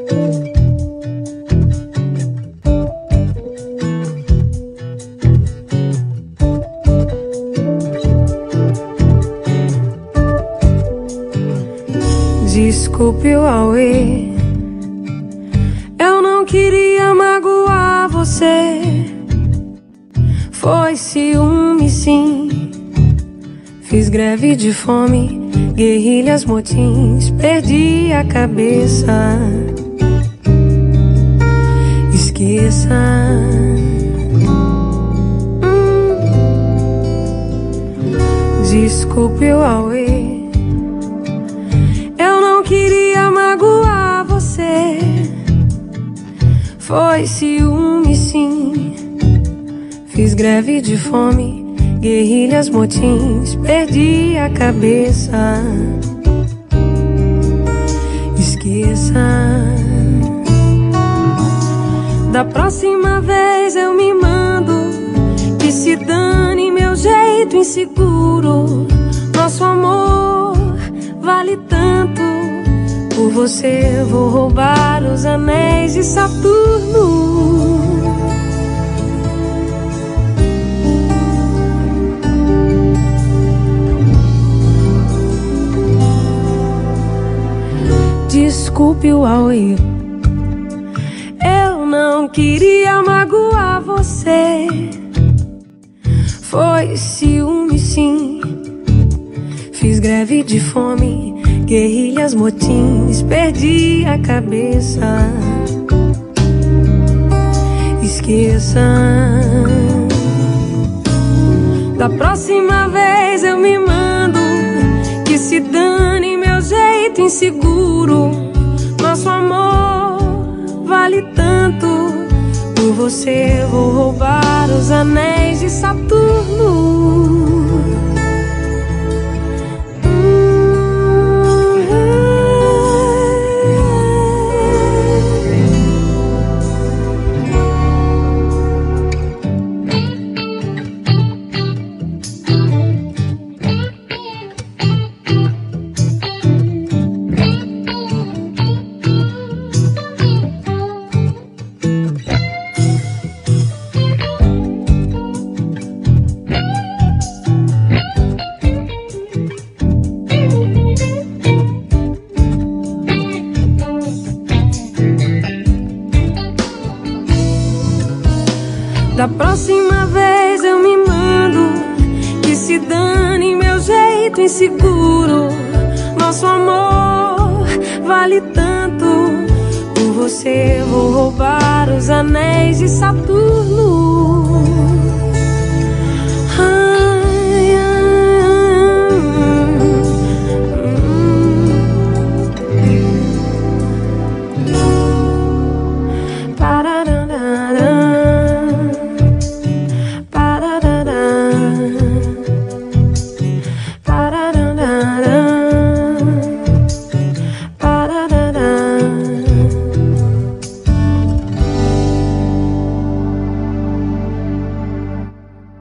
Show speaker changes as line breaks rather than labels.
Desculpe o auê, eu não queria magoar você. Foi ciúme sim, fiz greve de fome, guerrilhas, motins, perdi a cabeça. Esqueça. Desculpe o auê, eu não queria magoar você. Foi ciúme sim, fiz greve de fome, guerrilhas, motins, perdi a cabeça. Esqueça. Da próxima vez eu me mando, que se dane meu jeito inseguro. Nosso amor vale tanto, por você vou roubar os anéis de Saturno. Desculpe o auê, eu não queria magoar você. Foi ciúme sim, fiz greve de fome, guerrilhas, motins, perdi a cabeça. Esqueça. Da próxima vez eu me mando, que se dane meu jeito inseguro. Nosso amor vale tanto, por você vou roubar os anéis de Saturno. Da próxima vez eu me mando, que se dane meu jeito inseguro. Nosso amor vale tanto, por você vou roubar os anéis de Saturno.